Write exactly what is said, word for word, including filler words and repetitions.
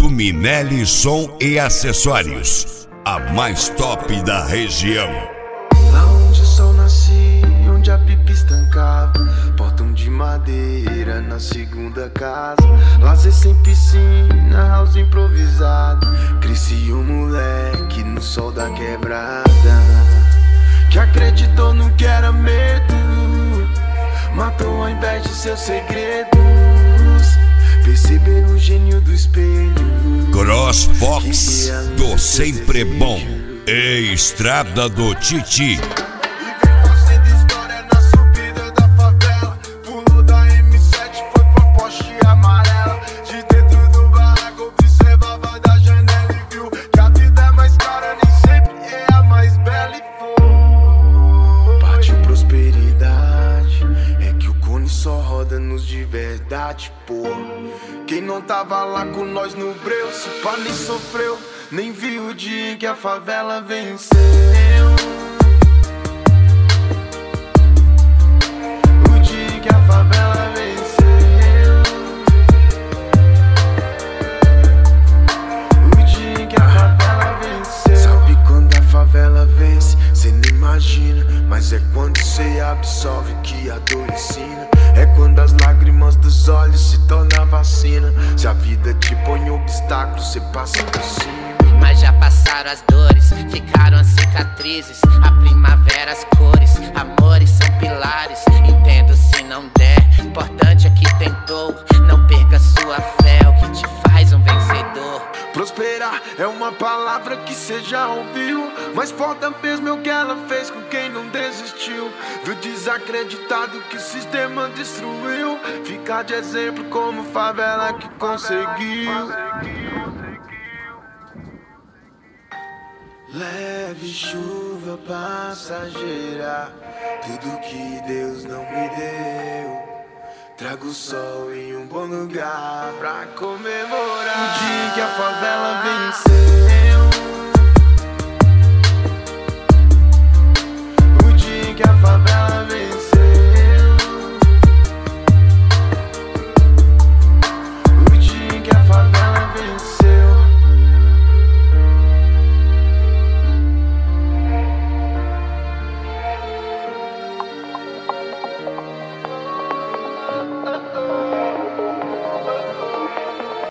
Minelli Som e Acessórios, a mais top da região. Lá onde o sol nascia, onde a pipa estancava, portão de madeira na segunda casa, lazer sem piscina, house improvisado. Cresci um moleque no sol da quebrada, que acreditou no que era medo, matou ao invés de seus segredos. Perceber o gênio do espelho. CrossFox do Sempre Bom e Estrada do Titi. De verdade, pô. Quem não tava lá com nós no breu, se pá nem sofreu, nem viu o dia em que a favela venceu. O dia em que a favela venceu. O dia em que a favela venceu. Sabe quando a favela vence? Cê nem imagina, mas é quando cê absolve que a dor ensina. É quando as lágrimas dos olhos se tornam vacina. Se a vida te põe obstáculos, cê passa por cima. Mas já passaram as dores, ficaram as cicatrizes. A primavera, as cores, amores são pilares. Entendo se não der, importante é que tentou. Não perca sua fé, é o que te faz um vencedor. Prosperar é uma palavra que cê já ouviu, mas foda mesmo é o que ela fez com quem não desistiu. Do desacreditado que o sistema destruiu, ficar de exemplo como favela que conseguiu. Leve chuva passageira, tudo que Deus não me deu. Trago o sol em um bom lugar pra comemorar o dia que a favela venceu. O dia que a favela